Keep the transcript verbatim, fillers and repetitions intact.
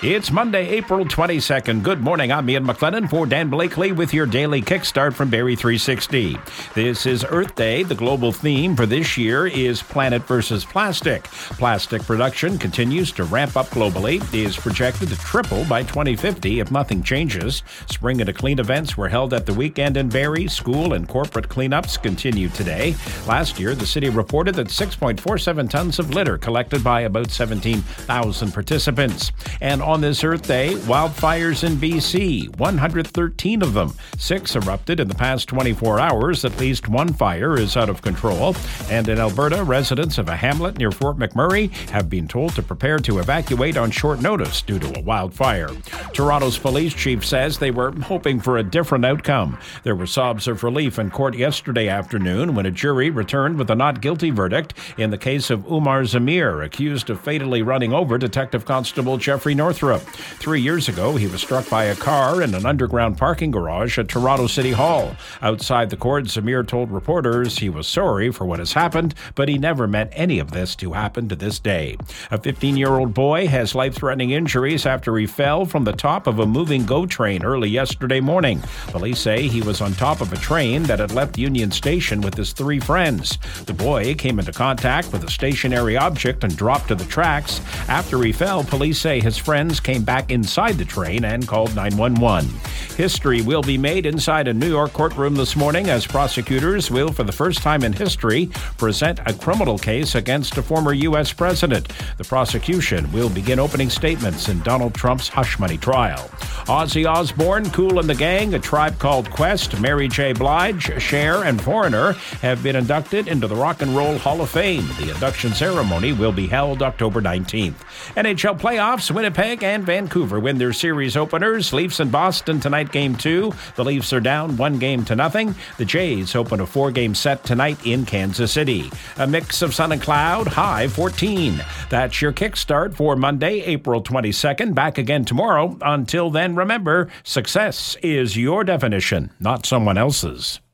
It's Monday, April twenty-second. Good morning. I'm Ian McLennan for Dan Blakely with your daily kickstart from Barrie three sixty. This is Earth Day. The global theme for this year is Planet versus Plastic. Plastic production continues to ramp up globally. It is projected to triple by twenty fifty if nothing changes. Spring and Clean events were held at the weekend in Barrie. School and corporate cleanups continue today. Last year, the city reported that six point four seven tons of litter collected by about seventeen thousand participants. And on this Earth Day, wildfires in B C, one hundred thirteen of them. Six erupted in the past twenty-four hours. At least one fire is out of control. And in Alberta, residents of a hamlet near Fort McMurray have been told to prepare to evacuate on short notice due to a wildfire. Toronto's police chief says they were hoping for a different outcome. There were sobs of relief in court yesterday afternoon when a jury returned with a not guilty verdict in the case of Umar Zamir, accused of fatally running over Detective Constable Jeffrey Northrup. Three years ago, he was struck by a car in an underground parking garage at Toronto City Hall. Outside the court, Zamir told reporters he was sorry for what has happened, but he never meant any of this to happen to this day. A fifteen-year-old boy has life-threatening injuries after he fell from the top of a moving GO train early yesterday morning. Police say he was on top of a train that had left Union Station with his three friends. The boy came into contact with a stationary object and dropped to the tracks. After he fell, police say his friends came back inside the train and called nine one one. History will be made inside a New York courtroom this morning as prosecutors will, for the first time in history, present a criminal case against a former U S president. The prosecution will begin opening statements in Donald Trump's hush money trial. Ozzy Osbourne, Kool and the Gang, A Tribe Called Quest, Mary J. Blige, Cher, and Foreigner have been inducted into the Rock and Roll Hall of Fame. The induction ceremony will be held October nineteenth. N H L playoffs, Winnipeg and Vancouver win their series openers. Leafs in Boston tonight, game two. The Leafs are down one game to nothing. The Jays open a four-game set tonight in Kansas City. A mix of sun and cloud, high fourteen. That's your kickstart for Monday, April twenty-second. Back again tomorrow. Until then, remember, success is your definition, not someone else's.